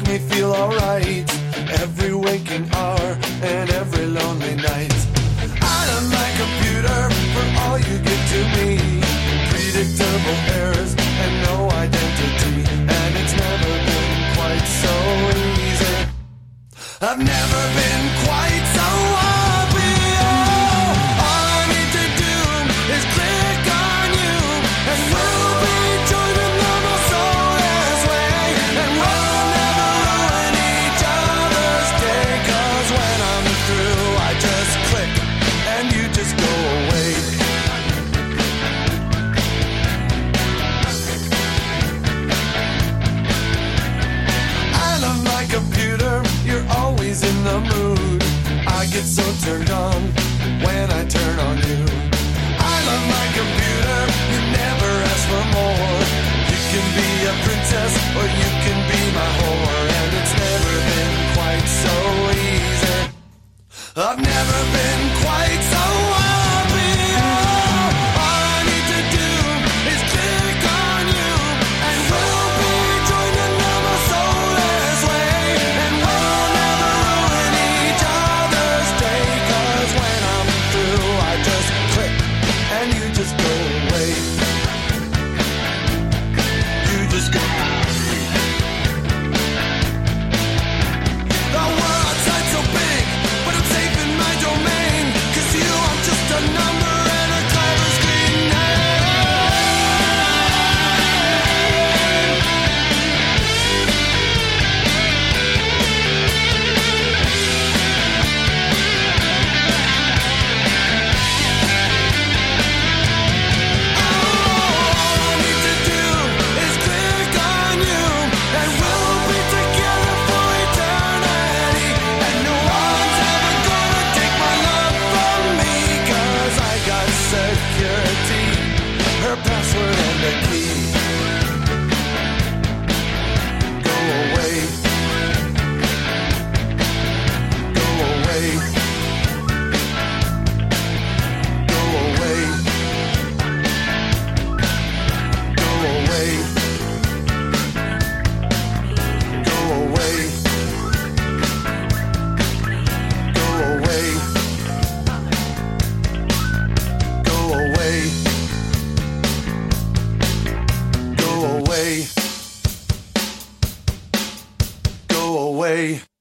me feel alright every waking hour and every lonely night. I am my computer for all you give to me. Predictable errors and no identity, and it's never been quite so easy. I've never been quite so happy. Oh, all I need to do is click on you, and we'll be joining the most soulless way. And we'll never ruin each other's day, 'cause when I'm through I just click and you just go away. I love my computer, you're always in the mood. I get so turned on when I turn on you. I love my computer, you never ask for more. You can be a princess or you can be my whore, and it's never been quite so easy. I've never been quite so happy. Oh, all I need to do is click on you, and we'll be joining the most soulless way. And we'll never ruin each other's day, 'cause when I'm through I just click and you just go away. You just go. The world outside's so big, but I'm safe in my domain, 'cause to you I'm just a number and a clever screen name. All I need to do is click on you, and we'll be together for eternity. And no one's ever gonna take my love from me, 'cause I got security, her password and a key. Go away. Go away. Go away. Go away. Go away. Go away. Go away. Go away. Go away.